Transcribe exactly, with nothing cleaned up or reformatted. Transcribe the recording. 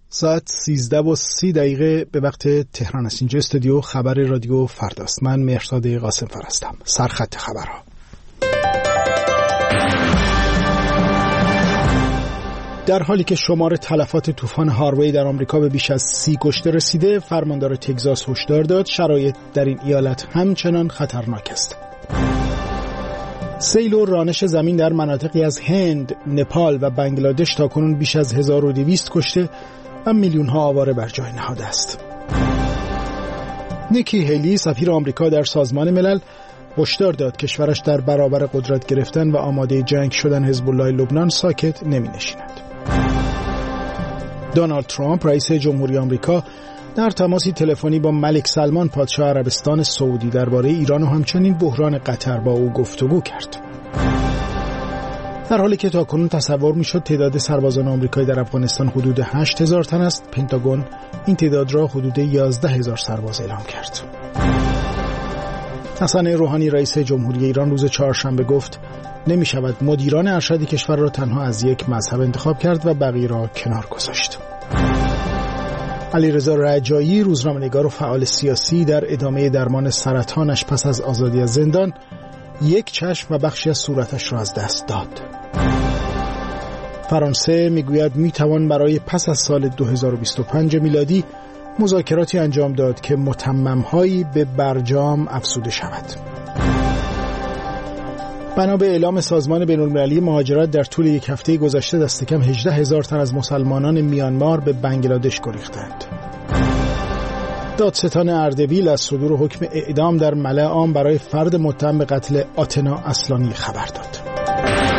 ساعت سیزده و سی دقیقه به وقت تهران است. اینجا استودیو خبر رادیو فرداست. من مهرزاد قاسم فر هستم. سرخط خبرها. در حالی که شمار تلفات طوفان هاروی در آمریکا به بیش از سی کشته رسیده، فرماندار تگزاس هشدار داد شرایط در این ایالت همچنان خطرناک است. سیل و رانش زمین در مناطقی از هند، نپال و بنگلادش تاکنون بیش از هزار و دویست کشته و میلیون ها آواره بر جای نهاده است. نیکی هیلی، سفیر آمریکا در سازمان ملل، هشدار داد کشورش در برابر قدرت گرفتن و آماده جنگ شدن حزب الله لبنان ساکت نمی نشیند. دونالد ترامپ، رئیس جمهوری آمریکا، در تماسی تلفنی با ملک سلمان، پادشاه عربستان سعودی، درباره ایران و همچنین بحران قطر با او گفتگو کرد. در حالی که تاکنون تصور میشد تعداد سربازان آمریکایی در افغانستان حدود هشت هزار تن است، پنتاگون این تعداد را حدود یازده هزار سرباز اعلام کرد. حسن روحانی، رئیس جمهوری ایران، روز چهارشنبه گفت نمی شود مدیران ارشد کشور را تنها از یک مذهب انتخاب کرد و بقیه را کنار گذاشت. علیرضا رجایی، روزنامه‌نگار و فعال سیاسی، در ادامه درمان سرطانش پس از آزادی از زندان، یک چشم و بخشی از صورتش را از دست داد. فرانسه میگوید میتوان برای پس از سال دو هزار و بیست و پنج میلادی مذاکراتی انجام داد که متمم‌هایی به برجام افزوده شود. بنا به اعلام سازمان بین‌المللی مهاجرت، در طول یک هفته گذشته دست کم هجده هزار تن از مسلمانان میانمار به بنگلادش گریختند. دادستان اردبیل از صدور حکم اعدام در ملأ عام برای فرد متهم به قتل آتنا اصلانی خبر داد.